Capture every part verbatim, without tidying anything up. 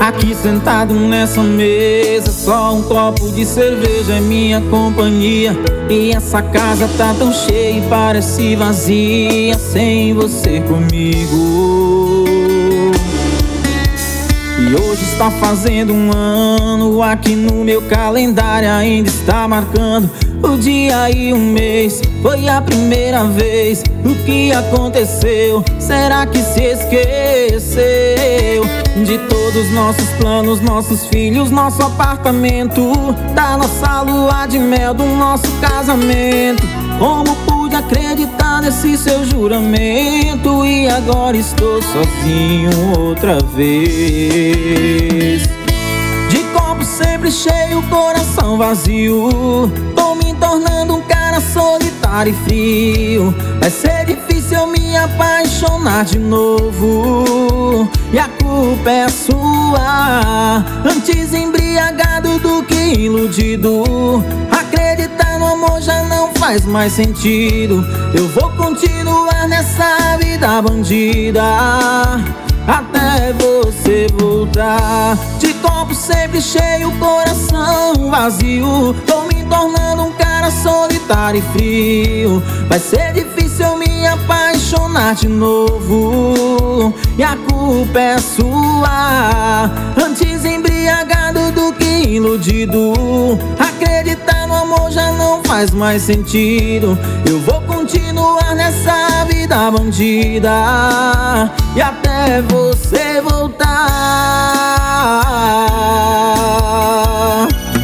Aqui sentado nessa mesa, só um copo de cerveja é minha companhia. E essa casa tá tão cheia e parece vazia sem você comigo. E hoje está fazendo um ano, aqui no meu calendário ainda está marcando o dia e um mês. Foi a primeira vez. O que aconteceu? Será que se esqueceu de todos nossos planos, nossos filhos, nosso apartamento, da nossa lua de mel, do nosso casamento? Como pude acreditar nesse seu juramento? E agora estou sozinho outra vez. De copo sempre cheio, coração vazio. Tô me tornando um cara solitário e frio. Vai ser difícil eu me apaixonar de novo. E a culpa é sua. Antes embriagado do que iludido. Acreditar no amor já não faz mais sentido. Eu vou continuar nessa vida bandida até você voltar. De copo sempre cheio, coração vazio. Tô me tornando um cara solitário e frio. Vai ser difícil eu me apaixonar de novo. E a culpa é sua. Antes embriagado do que iludido. Acreditar no amor já não faz mais sentido. Eu vou continuar nessa vida bandida e até você voltar.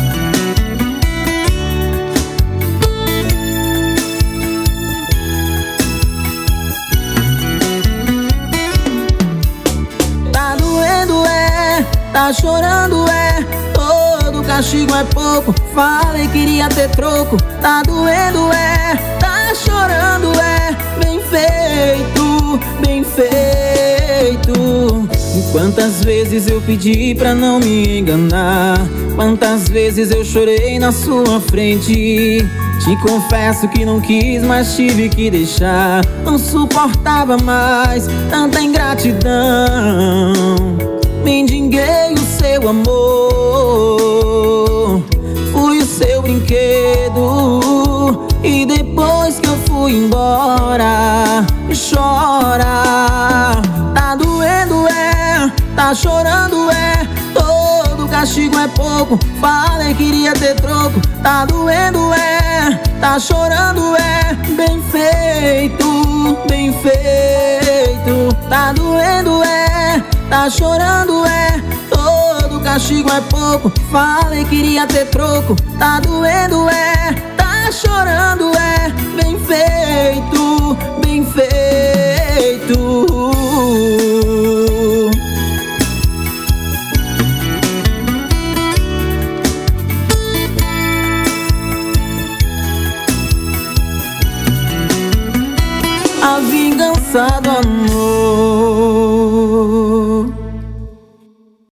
Tá doendo, é, tá chorando, é, todo castigo é pouco. Falei queria ter troco. Tá doendo, é, tá chorando, é, bem feito, bem feito. Quantas vezes eu pedi pra não me enganar, quantas vezes eu chorei na sua frente. Te confesso que não quis, mas tive que deixar. Não suportava mais tanta ingratidão. Mendiguei o seu amor, fui o seu brinquedo. E depois que eu fui embora, chora. Tá doendo, é, tá chorando, é, todo castigo é pouco. Falei queria ter troco. Tá doendo, é, tá chorando, é, bem feito, bem feito. Tá doendo, é, tá chorando, é, todo castigo é pouco. Falei queria ter troco. Tá doendo, é, tá chorando, é, bem feito, bem feito. A vingança do amor